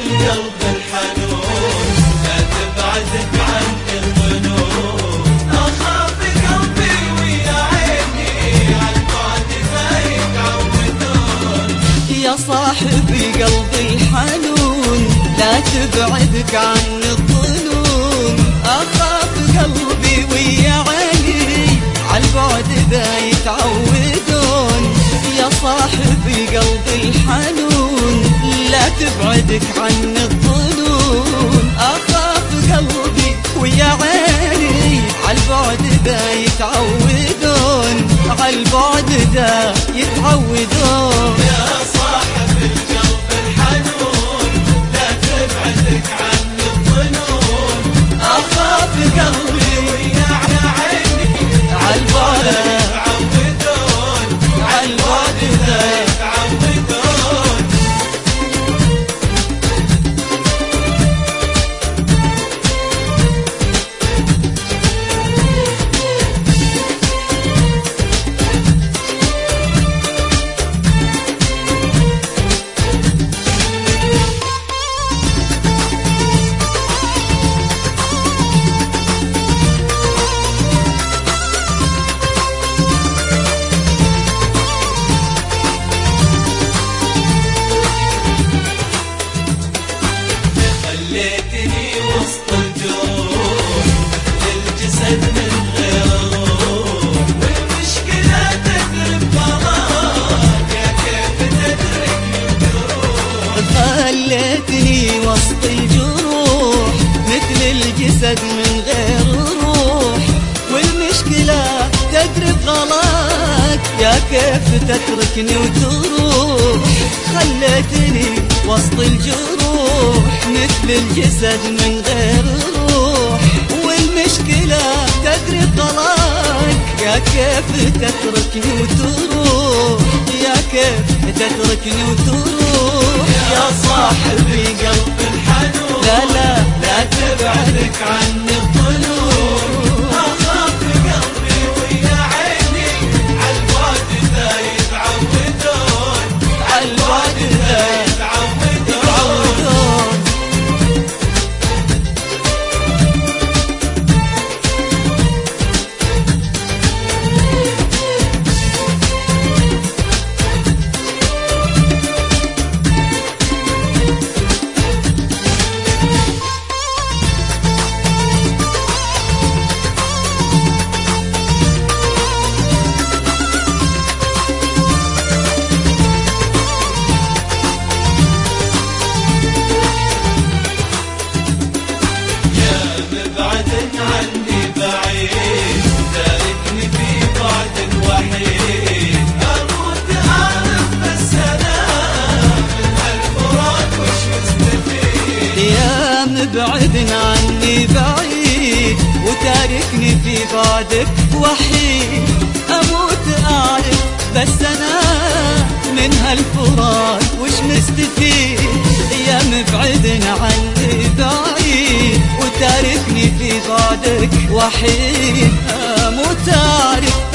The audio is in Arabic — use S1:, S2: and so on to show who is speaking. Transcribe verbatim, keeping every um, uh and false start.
S1: بالقلب الحنون لا تبعدك عني الظنون أخاف قلبي ويا عيني عالبعد فايت عودون
S2: يا صاحبي قلبي الحنون لا تبعدك عني الظنون أخاف قلبي ويا عيني عالبعد ذا يتعودون يا صاحبي قلبي الحنون لا تبعدك عني الظنون أخاف قلبي ويا عيني عالبعد ذا يتعودون عالبعد ذا يتعودون
S1: يا صاحب القلب الحنون لا تبعدك عني الظنون
S2: أخاف قلبي
S1: ويا عيني
S2: عالبعد
S1: عودون
S2: عالبعد ذا
S1: عودون خليتني وسط الجروح للجسد من غير روح والمشكلة تدري بغلاك يا كيف تدركني الجروح
S2: خليتني وسط الجروح مثل الجسد من غير روح والمشكلة تدري بغلاك يا كيف تتركني وتروح خليتني وسط الجروح مثل الجسد من غير روح والمشكلة تدري بغلاك يا كيف تتركني وتروح يا كيف تتركني وتروح
S1: يا صاحبي قلب الحنون
S2: لا لا
S1: لا تبعدك عني الظنون أخاف قلبي ويا عيني عالبعد ذا يتعودون
S2: عالبعد ذا
S1: يتعودون
S2: يتعودون
S1: مبعد عني بعيد تاركني في بعد وحيد أموت أعرف بس أنا من هالفراق وش مستفيد
S2: يا مبعد عني بعيد وتاركني في بعدك وحيد أموت أعرف بس أنا من هالفراق وش مستفيد يا مبعد عني بعيد وتاركني في بعدك وحيد أموت أعرف